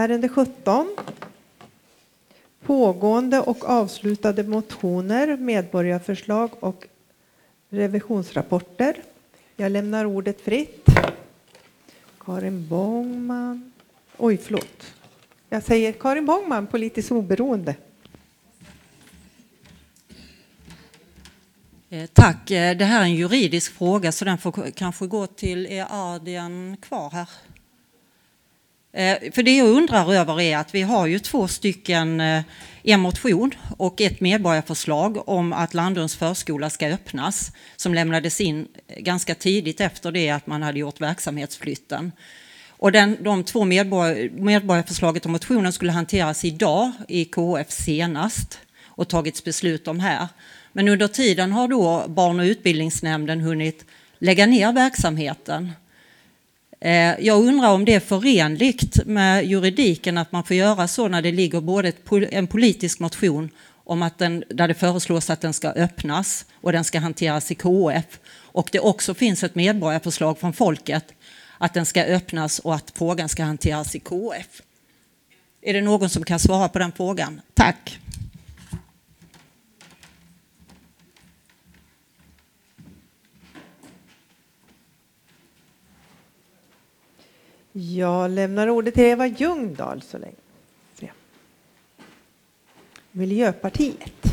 Ärende 17. Pågående och avslutade motioner, medborgarförslag och revisionsrapporter. Jag lämnar ordet fritt. Karin Bångman. Oj, förlåt. Jag säger Karin Bångman, politiskt oberoende. Tack. Det här är en juridisk fråga så den får kanske gå till Adrian kvar här. För det jag undrar över är att vi har ju 2 stycken, en motion och ett medborgarförslag om att Landums förskola ska öppnas som lämnades in ganska tidigt efter det att man hade gjort verksamhetsflytten. Och de 2 medborgarförslaget och motionen skulle hanteras idag i KF senast och tagits beslut om här. Men under tiden har då barn- och utbildningsnämnden hunnit lägga ner verksamheten. Jag undrar om det är förenligt med juridiken att man får göra så när det ligger både en politisk motion om att där det föreslås att den ska öppnas och den ska hanteras i KF och det också finns ett medborgarförslag från folket att den ska öppnas och att frågan ska hanteras i KF. Är det någon som kan svara på den frågan? Tack. Jag lämnar ordet till Eva Ljungdahl så länge. Miljöpartiet.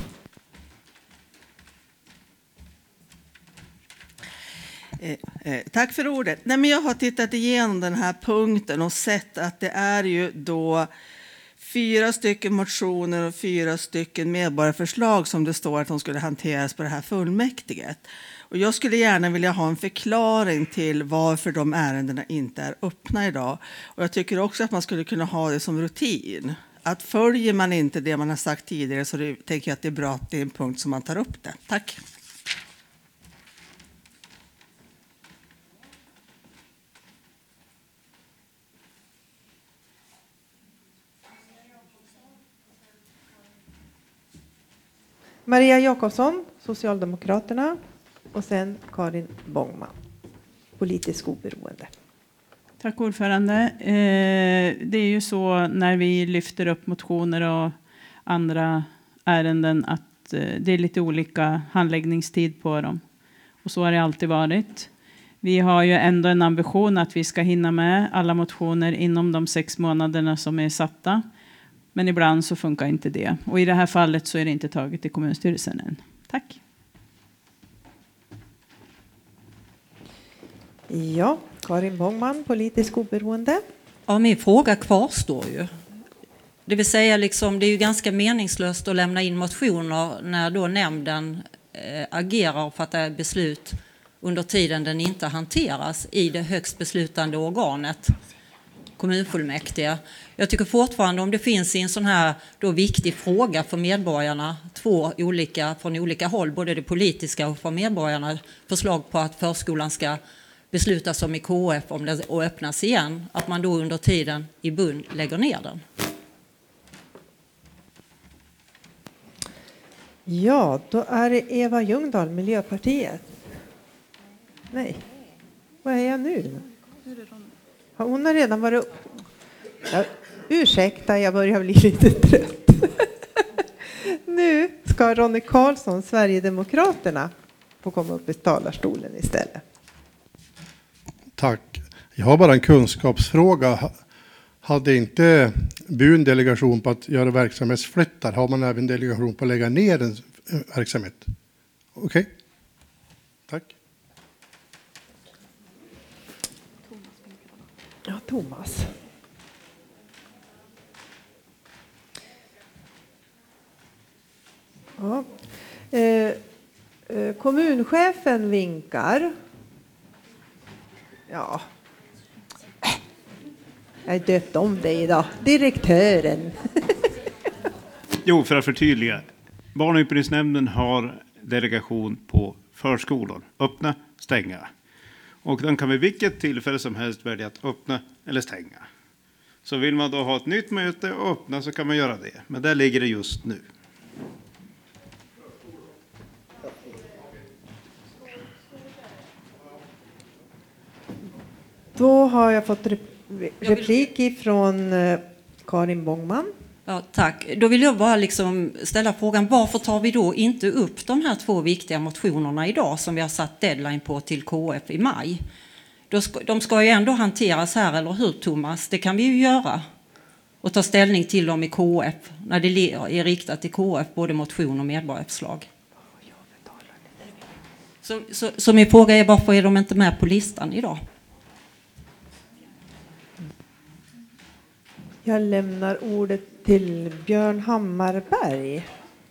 Tack för ordet. Nej, men jag har tittat igenom den här punkten och sett att det är ju då 4 stycken motioner och 4 stycken medborgarförslag som det står att de skulle hanteras på det här fullmäktiget. Och jag skulle gärna vilja ha en förklaring till varför de ärendena inte är öppna idag. Och jag tycker också att man skulle kunna ha det som rutin. Att följer man inte det man har sagt tidigare så tänker jag att det är bra att det är en punkt som man tar upp det. Tack. Maria Jakobsson, Socialdemokraterna. Och sen Karin Bångman, politiskt oberoende. Tack ordförande. Det är ju så när vi lyfter upp motioner och andra ärenden att det är lite olika handläggningstid på dem. Och så har det alltid varit. Vi har ju ändå en ambition att vi ska hinna med alla motioner inom de 6 månaderna som är satta. Men ibland så funkar inte det. Och i det här fallet så är det inte taget i kommunstyrelsen än. Tack. Ja, Karin Bångman, politisk oberoende. Ja, min fråga kvarstår ju. Det vill säga liksom, det är ju ganska meningslöst att lämna in motioner när då nämnden agerar och fattar beslut under tiden den inte hanteras i det högst beslutande organet, kommunfullmäktige. Jag tycker fortfarande om det finns en sån här då viktig fråga för medborgarna, 2 olika från olika håll, både det politiska och för medborgarna, förslag på att förskolan ska beslutas om i KF om det och öppnas igen, att man då under tiden i bund lägger ner den. Ja, då är det Eva Ljungdahl, Miljöpartiet. Nej, vad är jag nu? Hon har redan varit upp. Ja, ursäkta, jag börjar bli lite trött. Nu ska Ronny Karlsson, Sverigedemokraterna, få komma upp i talarstolen istället. Tack. Jag har bara en kunskapsfråga. Hade inte BUN delegation på att göra verksamhetsflyttar? Har man även delegation på att lägga ner en verksamhet? Okej. Tack. Ja, Thomas. Ja. Kommunchefen vinkar. Ja. Jag är döpt om dig idag. Direktören. Jo, för att förtydliga. Barn- och utbildningsnämnden har delegation på förskolor. Öppna, stänga. Och den kan vid vilket tillfälle som helst välja att öppna eller stänga. Så vill man då ha ett nytt möte och öppna så kan man göra det. Men där ligger det just nu. Då har jag fått replik ifrån Karin Bångman. Ja, tack. Då vill jag bara ställa frågan, varför tar vi då inte upp de här 2 viktiga motionerna idag som vi har satt deadline på till KF i maj? De ska ju ändå hanteras här, eller hur Thomas? Det kan vi ju göra. Och ta ställning till dem i KF när det är riktat till KF, både motion och medborgarförslag. Så min fråga är, varför är de inte med på listan idag? Jag lämnar ordet till Björn Hammarberg.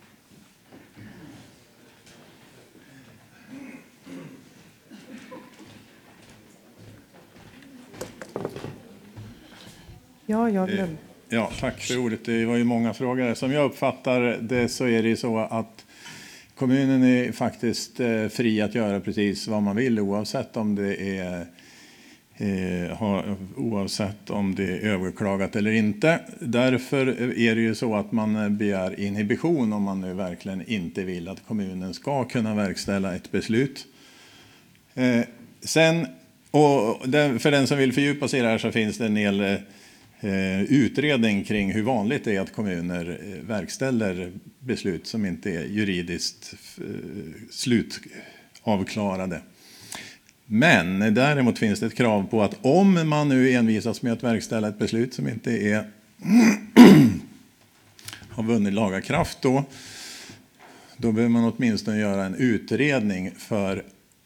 Ja, jag glömde. Ja, tack för ordet. Det var ju många frågor. Som jag uppfattar det så är det ju så att kommunen är faktiskt fri att göra precis vad man vill oavsett om det är överklagat eller inte. Därför är det ju så att man begär inhibition om man nu verkligen inte vill att kommunen ska kunna verkställa ett beslut. För den som vill fördjupa sig i det här så finns det en del utredning kring hur vanligt det är att kommuner verkställer beslut som inte är juridiskt slutavklarade. Men däremot finns det ett krav på att om man nu envisas med att verkställa ett beslut som inte är har vunnit laga kraft då behöver man åtminstone göra en utredning för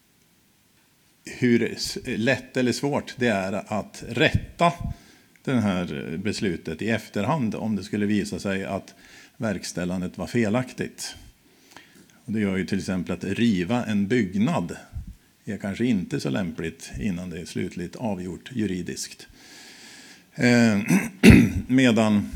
hur lätt eller svårt det är att rätta det här beslutet i efterhand om det skulle visa sig att verkställandet var felaktigt. Och det gör ju till exempel att riva en byggnad är kanske inte så lämpligt innan det är slutligt avgjort juridiskt. Medan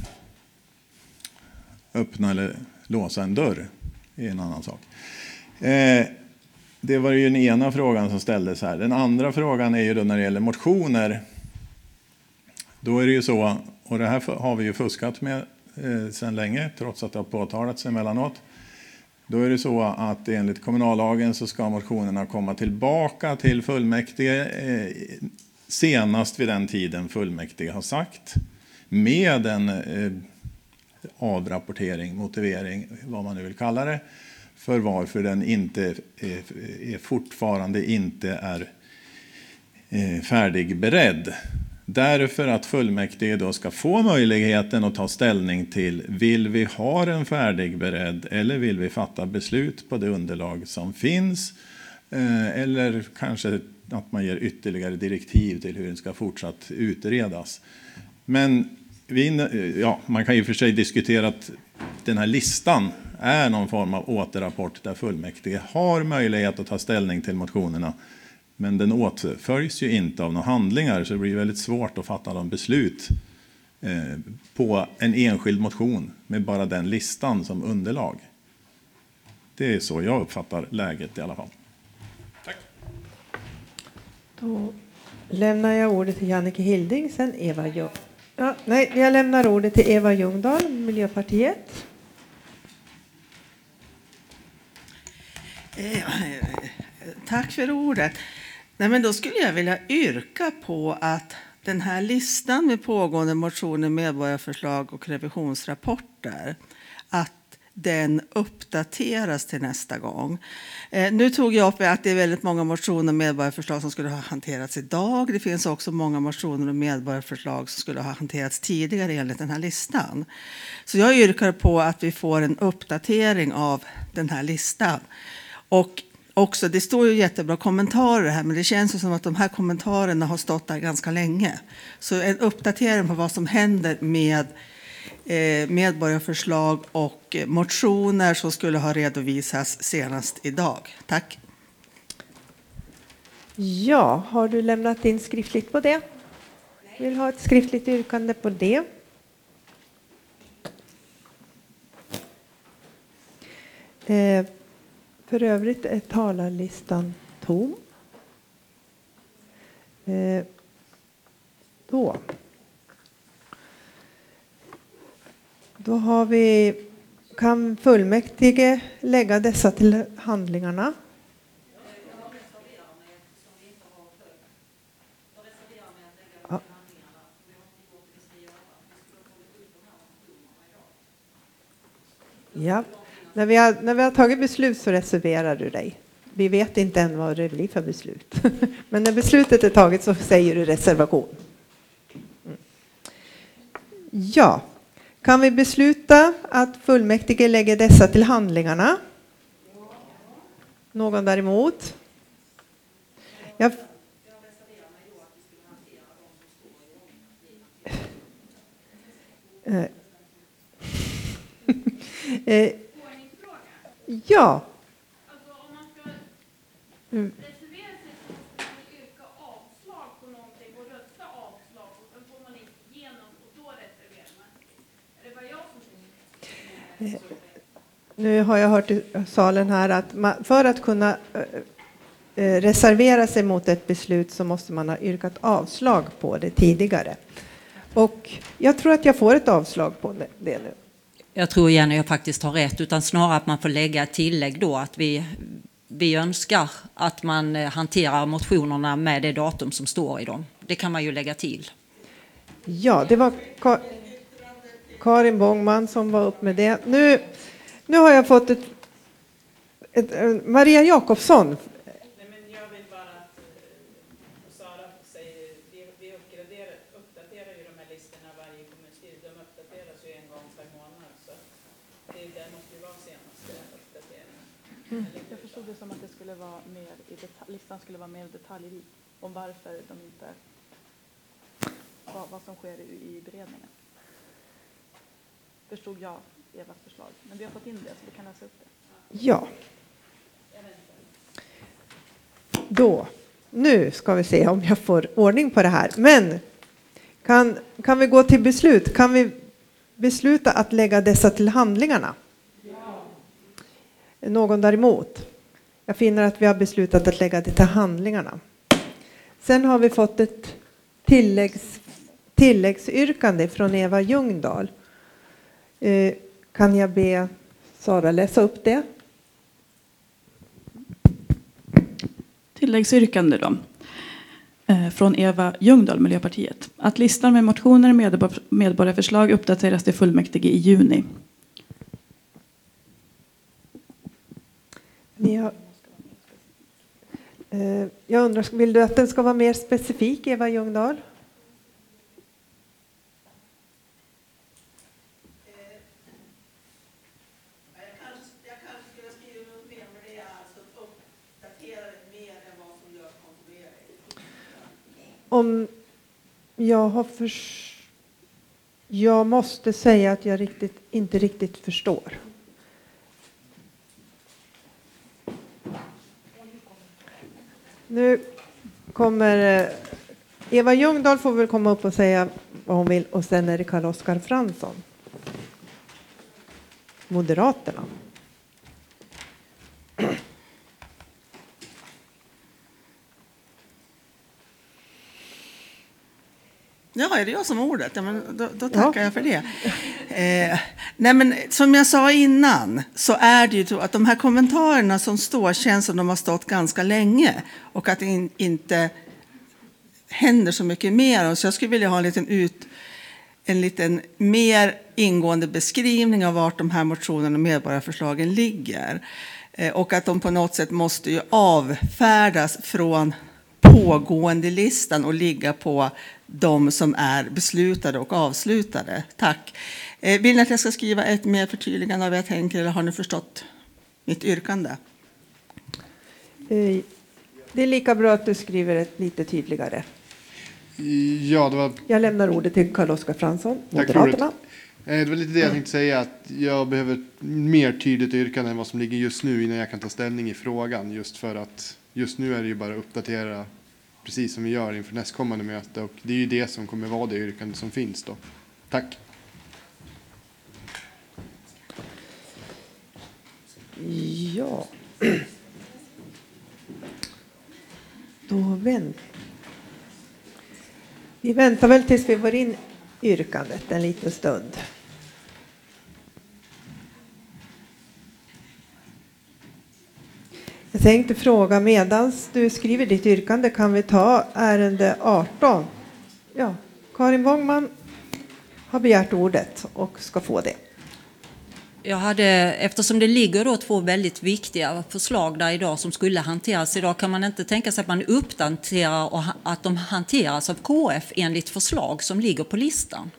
öppna eller låsa en dörr är en annan sak. Det var ju den ena frågan som ställdes här. Den andra frågan är ju då när det gäller motioner. Då är det ju så, och det här har vi ju fuskat med sedan länge trots att det har påtalats emellanåt. Då är det så att enligt kommunallagen så ska motionerna komma tillbaka till fullmäktige senast vid den tiden fullmäktige har sagt. Med en avrapportering, motivering, vad man nu vill kalla det, för varför den inte fortfarande inte är färdigberedd. Därför att fullmäktige då ska få möjligheten att ta ställning till vill vi ha den färdigberedd eller vill vi fatta beslut på det underlag som finns eller kanske att man ger ytterligare direktiv till hur den ska fortsatt utredas. Men man kan ju för sig diskutera att den här listan är någon form av återrapport där fullmäktige har möjlighet att ta ställning till motionerna. Men den åtföljs ju inte av några handlingar så det blir väldigt svårt att fatta de beslut på en enskild motion med bara den listan som underlag. Det är så jag uppfattar läget i alla fall. Tack. Då lämnar jag ordet till Jannike Hilding, sen Eva jag lämnar ordet till Eva Ljungdahl, Miljöpartiet. Tack för ordet. Nej, men då skulle jag vilja yrka på att den här listan med pågående motioner, medborgarförslag och revisionsrapporter, att den uppdateras till nästa gång. Nu tog jag upp att det är väldigt många motioner och medborgarförslag som skulle ha hanterats idag. Det finns också många motioner och medborgarförslag som skulle ha hanterats tidigare enligt den här listan. Så jag yrkar på att vi får en uppdatering av den här listan. Och också, det står ju jättebra kommentarer här, men det känns ju som att de här kommentarerna har stått där ganska länge. Så en uppdatering på vad som händer med medborgarförslag och motioner som skulle ha redovisats senast idag. Tack. Ja, har du lämnat in skriftligt på det? Vill ha ett skriftligt yrkande på det? För övrigt är talarlistan tom. Då har vi, kan fullmäktige lägga dessa till handlingarna? Ja. När vi har tagit beslut så reserverar du dig. Vi vet inte än vad det blir för beslut. Men när beslutet är taget så säger du reservation. Ja. Kan vi besluta att fullmäktige lägger dessa till handlingarna? Någon däremot? Jag ja. Alltså om man ska reservera sig så ska man yrka avslag på någonting och rösta avslag och sen får man inte igenom och då reserverar man. Är det bara jag som tänker? Nu har jag hört i salen här att för att kunna reservera sig mot ett beslut så måste man ha yrkat avslag på det tidigare. Och jag tror att jag får ett avslag på det nu. Jag tror Jenny jag faktiskt har rätt, utan snarare att man får lägga ett tillägg då att vi önskar att man hanterar motionerna med det datum som står i dem. Det kan man ju lägga till. Ja, det var Karin Bångman som var upp med det. Nu har jag fått Maria Jakobsson. Jag vill bara att Sara säger, vi uppdaterar ju de här listorna varje kommunstyrelse. De uppdateras ju en gång per månad. Så det måste ju vara senaste uppdateringen. Jag förstod det som att det skulle vara mer listan skulle vara mer detaljrik om varför de inte, vad som sker i beredningen. Förstod jag Evas förslag. Men vi har fått in det så vi kan läsa upp det. Ja. Nu ska vi se om jag får ordning på det här. Men kan vi gå till beslut? Kan vi besluta att lägga dessa till handlingarna? Ja. Någon däremot? Jag finner att vi har beslutat att lägga det till handlingarna. Sen har vi fått ett tilläggsyrkande från Eva Ljungdahl. Kan jag be Sara läsa upp det? Tilläggsyrkande då. Från Eva Ljungdahl, Miljöpartiet. Att listan med motioner och medborgarförslag uppdateras till fullmäktige i juni. Jag undrar, vill du att den ska vara mer specifik, Eva Ljungdahl? Om jag måste säga att jag inte riktigt förstår. Nu kommer Eva Ljungdahl får väl komma upp och säga vad hon vill och sen är det Carl-Oskar Fransson. Moderaterna. Ja, är det jag som har ordet? Ja, men då tackar jag för det. Nej, men som jag sa innan så är det ju så att de här kommentarerna som står känns som de har stått ganska länge och att det inte händer så mycket mer. Så jag skulle vilja ha en liten mer ingående beskrivning av vart de här motionerna och medborgarförslagen ligger. Och att de på något sätt måste ju avfärdas från pågående listan och ligga på de som är beslutade och avslutade. Tack. Vill ni att jag ska skriva ett mer förtydligande av vad jag tänker eller har ni förstått mitt yrkande? Det är lika bra att du skriver ett lite tydligare. Ja, Jag lämnar ordet till Carl-Oskar Fransson, Moderaterna. Det var lite det jag tänkte säga, att jag behöver ett mer tydligt yrkande än vad som ligger just nu innan jag kan ta ställning i frågan. Just för att just nu är det ju bara att uppdatera precis som vi gör inför nästkommande möte. Och det är ju det som kommer vara det yrkande som finns då. Tack. Ja. Vi väntar väl tills vi får in yrkandet en liten stund. Jag tänkte fråga, medans du skriver ditt yrkande kan vi ta ärende 18. Ja, Karin Bångman har begärt ordet och ska få det. Eftersom det ligger då 2 väldigt viktiga förslag där idag som skulle hanteras idag, kan man inte tänka sig att man uppdaterar och att de hanteras av KF enligt förslag som ligger på listan?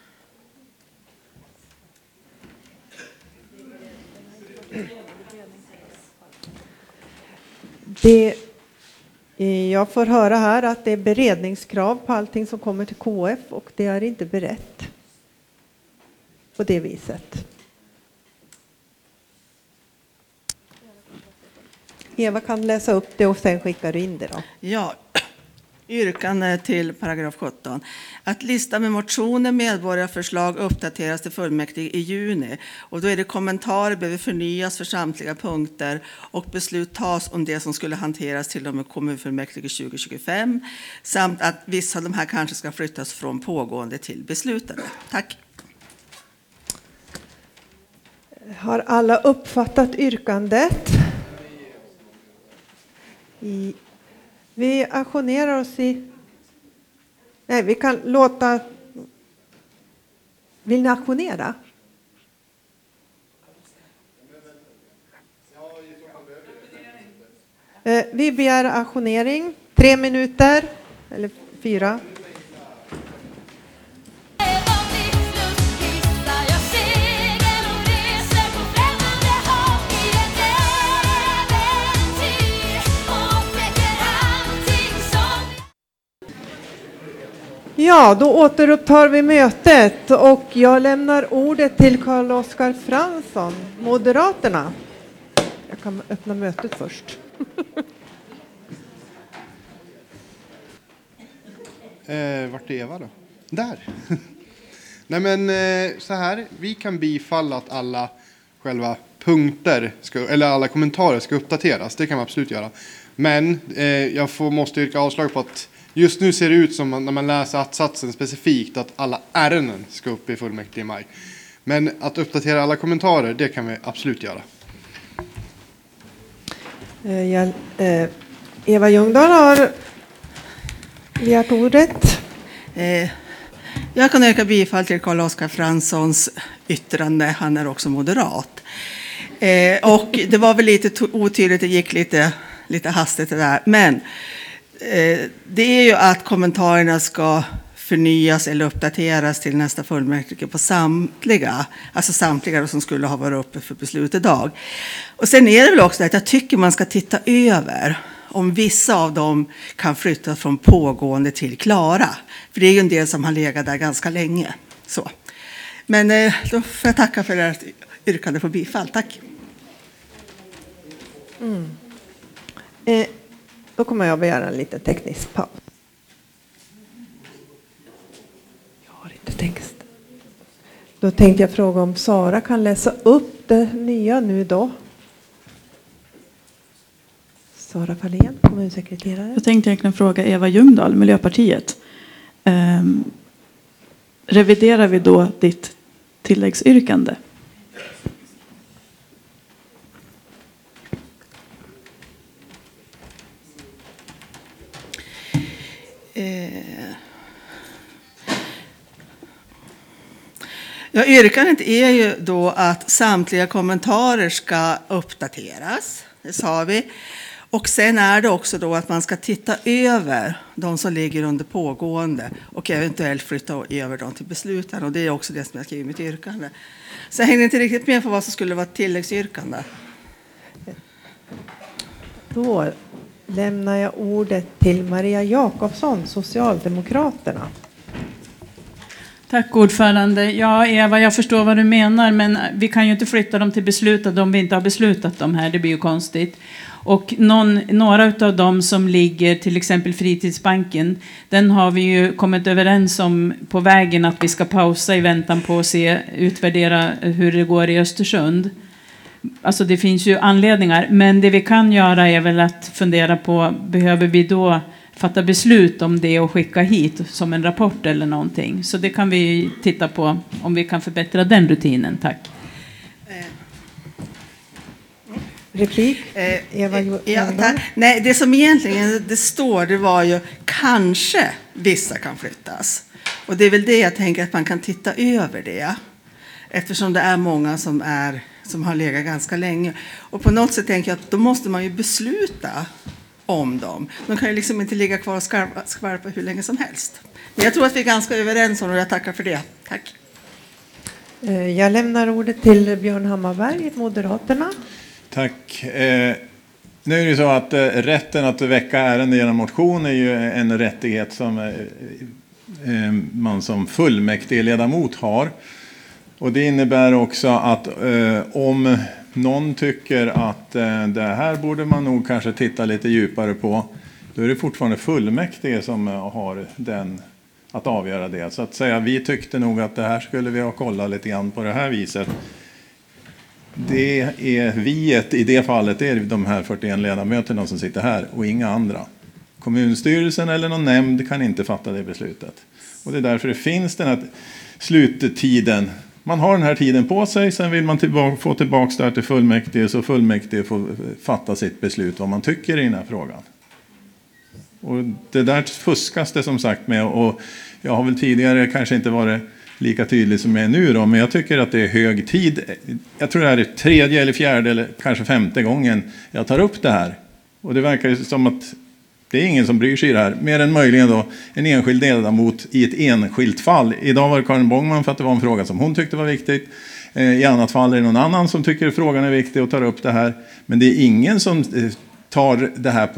Jag får höra här att det är beredningskrav på allting som kommer till KF och det är inte berett på det viset. Eva kan läsa upp det och sen skickar du in det då. Ja, yrkande till paragraf 17. Att lista med motioner, medborgarförslag uppdateras till fullmäktige i juni. Och då är det kommentarer behöver förnyas för samtliga punkter och beslut tas om det som skulle hanteras till och med kommunfullmäktige 2025. Samt att vissa av de här kanske ska flyttas från pågående till beslutade. Tack. Har alla uppfattat yrkandet? Vi auktionerar oss i... Nej, vi kan låta... Vill ni auktionera? Vi begär auktionering. 3 minuter. Eller 4. Ja, då återupptar vi mötet och jag lämnar ordet till Carl-Oskar Fransson, Moderaterna. Jag kan öppna mötet först. Vart är Eva då? Där. Nej men så här, vi kan bifalla att alla själva punkter eller alla kommentarer ska uppdateras. Det kan man absolut göra. Men jag måste yrka avslag på att just nu ser det ut som när man läser att-satsen specifikt att alla ärenden ska upp i fullmäktige i maj. Men att uppdatera alla kommentarer, det kan vi absolut göra. Eva Ljungdahl har begärt ordet. Jag kan yrka bifall till Carl-Oskar Franssons yttrande. Han är också moderat. Och det var väl lite otydligt, det gick lite hastigt det där. Men det är ju att kommentarerna ska förnyas eller uppdateras till nästa fullmäktige på samtliga som skulle ha varit uppe för beslut idag. Och sen är det väl också att jag tycker man ska titta över om vissa av dem kan flyttas från pågående till klara. För det är ju en del som har legat där ganska länge. Så. Men då får jag tacka för ert yrkande på bifall. Tack. Då kommer jag begära en liten teknisk paus. Jag har inte text. Då tänkte jag fråga om Sara kan läsa upp det nya nu då. Sara Fahlén, kommunsekreterare. Jag tänkte egentligen fråga Eva Ljungdahl, Miljöpartiet. Reviderar vi då ditt tilläggsyrkande? Ja, yrkandet är ju då att samtliga kommentarer ska uppdateras, det sa vi. Och sen är det också då att man ska titta över de som ligger under pågående och eventuellt flytta över dem till besluten. Och det är också det som jag skriver i mitt yrkande. Så jag hänger inte riktigt med på vad som skulle vara ett tilläggsyrkande. Då lämnar jag ordet till Maria Jakobsson, Socialdemokraterna. Tack ordförande. Ja, Eva, jag förstår vad du menar, men vi kan ju inte flytta dem till beslutat om vi inte har beslutat dem här. Det blir ju konstigt. Och några av dem som ligger, till exempel Fritidsbanken, den har vi ju kommit överens om på vägen att vi ska pausa i väntan på att utvärdera hur det går i Östersund. Alltså det finns ju anledningar, men det vi kan göra är väl att fundera på, behöver vi då fatta beslut om det och skicka hit som en rapport eller någonting. Så det kan vi titta på om vi kan förbättra den rutinen. Tack. Replik? Nej, det som egentligen det står, det var ju kanske vissa kan flyttas. Och det är väl det jag tänker att man kan titta över det. Eftersom det är många som har legat ganska länge. Och på något sätt tänker jag att då måste man ju besluta om dem. De kan ju liksom inte ligga kvar och skvalpa hur länge som helst. Men jag tror att vi är ganska överens om, och jag tackar för det. Tack. Jag lämnar ordet till Björn Hammarberg, Moderaterna. Tack. Nu är det så att rätten att väcka ärenden genom motion är ju en rättighet som man som fullmäktigeledamot har. Och det innebär också att om någon tycker att det här borde man nog kanske titta lite djupare på, då är det fortfarande fullmäktige som har den att avgöra det. Så att säga, vi tyckte nog att det här skulle vi ha kollat lite grann på det här viset. Det är viet i det fallet, det är de här 41 ledamöterna som sitter här och inga andra. Kommunstyrelsen eller någon nämnd kan inte fatta det beslutet. Och det är därför det finns den här sluttiden. Man har den här tiden på sig, sen vill man få tillbaka det här till fullmäktige, så fullmäktige får fatta sitt beslut vad man tycker i den här frågan. Och det där fuskas det som sagt med, och jag har väl tidigare kanske inte varit lika tydlig som jag är nu då, men jag tycker att det är hög tid. Jag tror det här är 3:e eller 4:e eller kanske 5:e gången jag tar upp det här. Och det verkar som att det är ingen som bryr sig i det här, mer än möjligen då en enskild ledamot i ett enskilt fall. Idag var det Karin Bångman för att det var en fråga som hon tyckte var viktigt. I annat fall är det någon annan som tycker frågan är viktig och tar upp det här. Men det är ingen som tar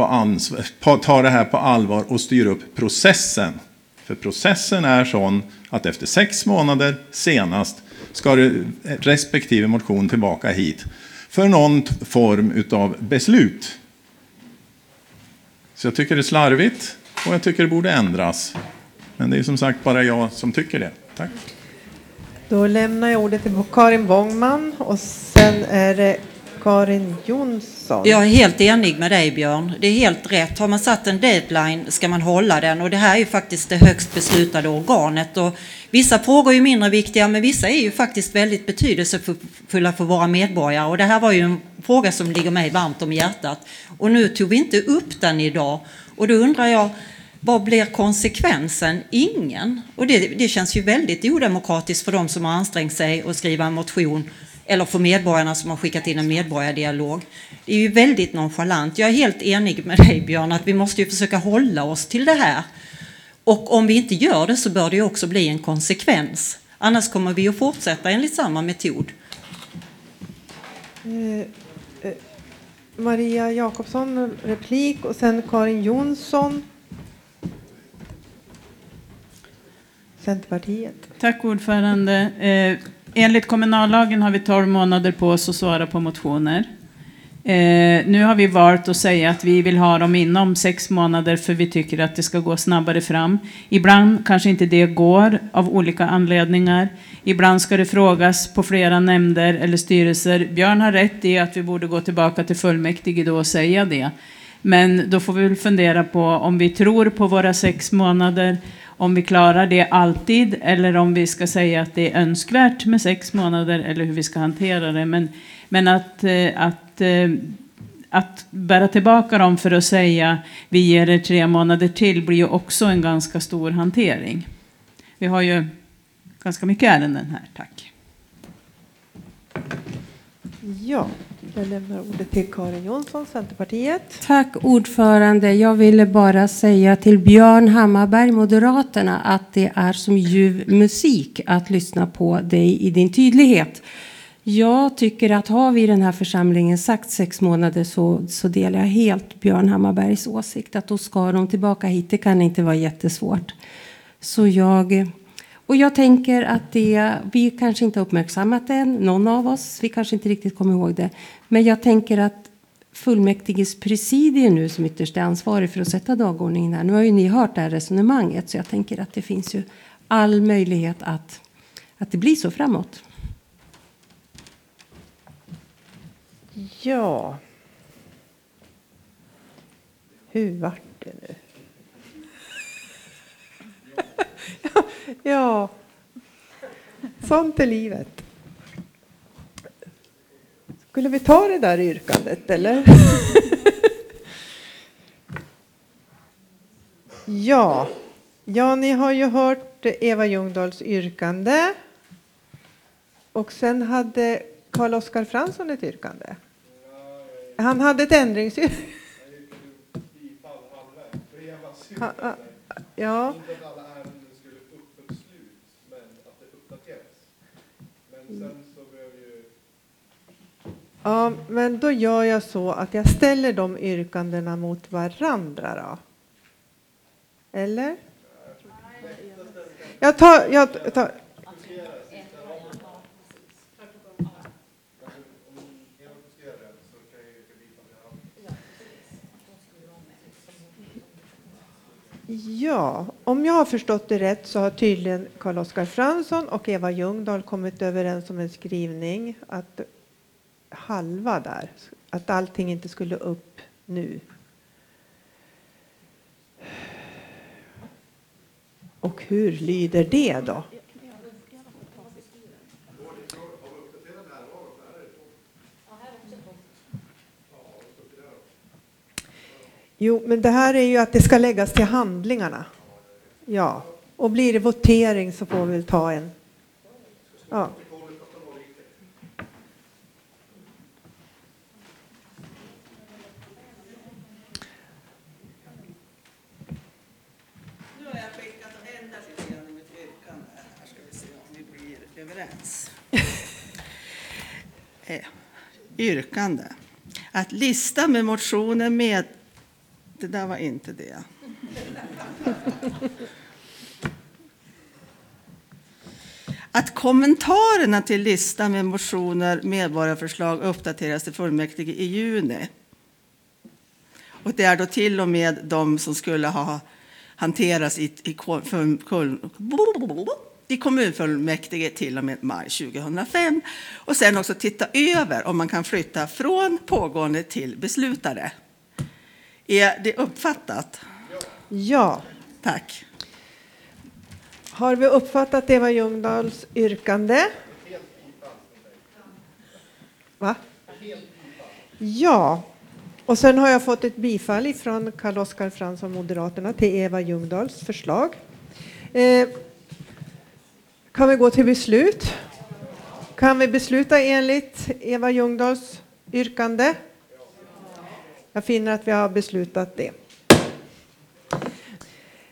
det här på allvar och styr upp processen. För processen är sån att efter 6 månader senast ska respektive motion tillbaka hit för någon form av beslut. Så jag tycker det är slarvigt och jag tycker det borde ändras. Men det är som sagt bara jag som tycker det. Tack. Då lämnar jag ordet till Karin Bångman och sen är det Karin Jonsson. Jag är helt enig med dig, Björn. Det är helt rätt. Har man satt en deadline ska man hålla den. Och det här är ju faktiskt det högst beslutade organet. Och vissa frågor är ju mindre viktiga, men vissa är ju faktiskt väldigt betydelsefulla för våra medborgare. Och det här var ju en fråga som ligger mig varmt om hjärtat. Och nu tog vi inte upp den idag. Och då undrar jag, vad blir konsekvensen? Ingen. Och det känns ju väldigt odemokratiskt för de som har ansträngt sig att skriva en motion, eller för medborgarna som har skickat in en medborgardialog. Det är ju väldigt nonchalant. Jag är helt enig med dig, Björn, att vi måste ju försöka hålla oss till det här. Och om vi inte gör det så bör det ju också bli en konsekvens. Annars kommer vi att fortsätta enligt samma metod. Maria Jakobsson, replik, och sen Karin Jonsson, Centerpartiet. Tack ordförande. Enligt kommunallagen har vi 12 månader på oss att svara på motioner. Nu har vi valt att säga att vi vill ha dem inom 6 månader för vi tycker att det ska gå snabbare fram. Ibland kanske inte det går av olika anledningar. Ibland ska det frågas på flera nämnder eller styrelser. Björn har rätt i att vi borde gå tillbaka till fullmäktige då och säga det. Men då får vi väl fundera på om vi tror på våra 6 månader, om vi klarar det alltid, eller om vi ska säga att det är önskvärt med 6 månader eller hur vi ska hantera det. Men att bära tillbaka dem för att säga vi ger er 3 månader till blir ju också en ganska stor hantering. Vi har ju ganska mycket ärenden här. Tack. Ja, jag lämnar ordet till Karin Jonsson, Centerpartiet. Tack ordförande. Jag ville bara säga till Björn Hammarberg, Moderaterna, att det är som ljuv musik att lyssna på dig i din tydlighet. Jag tycker att har vi i den här församlingen sagt 6 månader så delar jag helt Björn Hammarbergs åsikt att då ska de tillbaka hit. Det kan inte vara jättesvårt. Jag tänker att vi kanske inte har uppmärksammat det, någon av oss. Vi kanske inte riktigt kommer ihåg det. Men jag tänker att fullmäktiges presidium nu som ytterst är ansvarig för att sätta dagordningen här. Nu har ju ni hört det här resonemanget, så jag tänker att det finns ju all möjlighet att det blir så framåt. Ja. Hur vart det nu? Ja. Sånt är livet. Skulle vi ta det där yrkandet, eller? Ja, ni har ju hört Eva Ljungdahls yrkande. Och sen hade Carl-Oskar Fransson ett yrkande. Han hade ett ändringsyrkande. Ja. Inte att alla ärenden skulle upp för beslut, men att det uppdateras. Men sen så behöver ju... Ja, men då gör jag så att jag ställer de yrkandena mot varandra då. Eller? Jag tar... Ja, om jag har förstått det rätt så har tydligen Carl-Oskar Fransson och Eva Ljungdahl kommit överens om en skrivning att halva där, att allting inte skulle upp nu. Och hur lyder det då? Jo, men det här är ju att det ska läggas till handlingarna. Ja, och blir det votering så får vi väl ta en. Ja. Nu har jag skickat och ändrat lite grann i mitt yrkande. Här ska vi se om vi blir överens. Yrkande. Att lista med motioner med... Det där var inte det. Att kommentarerna till listan med motioner, medborgarförslag uppdateras till fullmäktige i juni. Och det är då till och med de som skulle ha hanterats i kommunfullmäktige till och med maj 2005. Och sen också titta över om man kan flytta från pågående till beslutare. Är det uppfattat? Ja. Tack. Har vi uppfattat Eva Ljungdahls yrkande? Va? Ja. Och sen har jag fått ett bifall från Carl-Oskar Fransson, Moderaterna, till Eva Ljungdahls förslag. Kan vi gå till beslut? Kan vi besluta enligt Eva Ljungdahls yrkande? Jag finner att vi har beslutat det.